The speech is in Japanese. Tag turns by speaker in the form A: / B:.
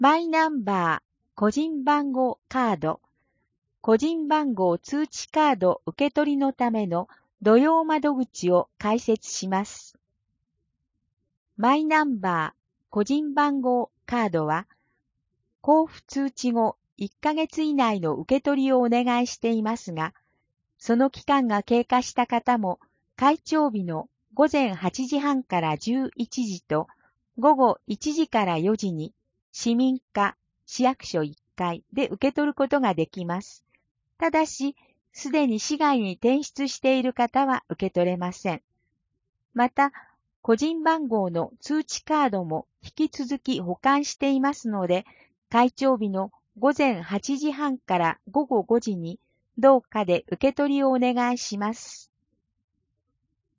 A: マイナンバー、個人番号カード、個人番号通知カード受け取りのための土曜窓口を開設します。マイナンバー、個人番号カードは、交付通知後1ヶ月以内の受け取りをお願いしていますが、その期間が経過した方も、開帳日の午前8時半から11時と午後1時から4時に市民課市役所1階で受け取ることができます。ただし、すでに市外に転出している方は受け取れません。また、個人番号の通知カードも引き続き保管していますので、開帳日の午前8時半から午後5時に、どうかで受け取りをお願いします。